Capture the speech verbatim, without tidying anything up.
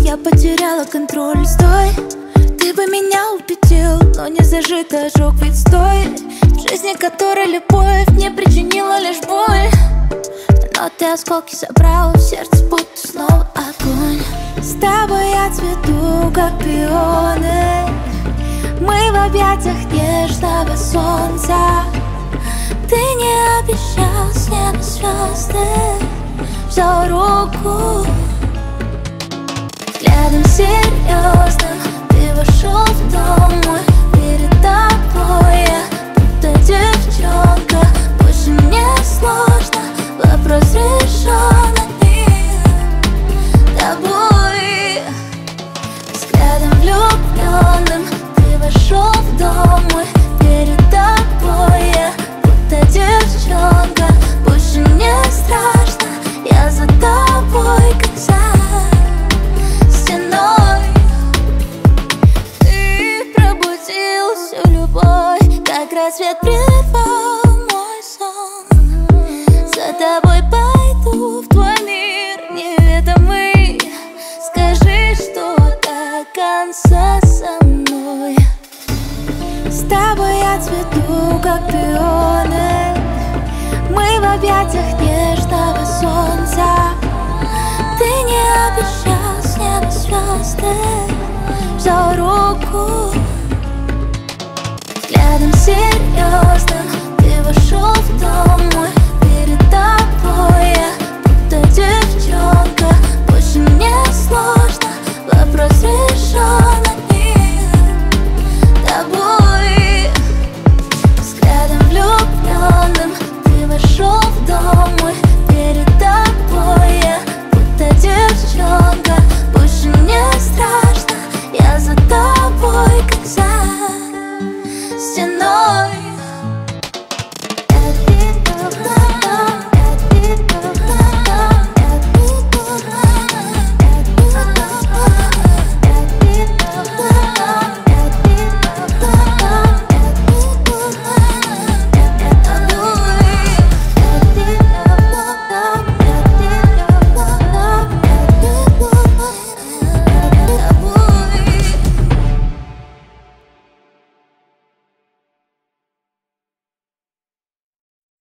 я потеряла контроль. Стой, ты бы меня убедил, но не зажитый ожог, ведь стоит в жизни, которой любовь не причинила лишь боль. Но ты осколки собрал, в сердце будто снова огонь. С тобой я цвету, как пионы, мы в объятиях нежного солнца. Ты не обещал с неба звезды, взял руку. Взглядом серьезным ты вошел в дом мой. Перед тобой я будто девчонка. Больше мне сложно, вопрос решен одним тобой. Взглядом влюбленным ты вошел в дом мой. Перед тобой я будто девчонка. Больше не страшно, я за тобой, как за стеной. Ты пробудил всю любовь, как рассвет прервал мой сон. За тобой пойду в твой мир неведомый. Скажи, что до конца со мной. С тобой я цвету, как пионы, мы в объятиях нежного солнца. Ты не обещал с неба звезды, взял руку. Взглядом серьезным ты вошел в дом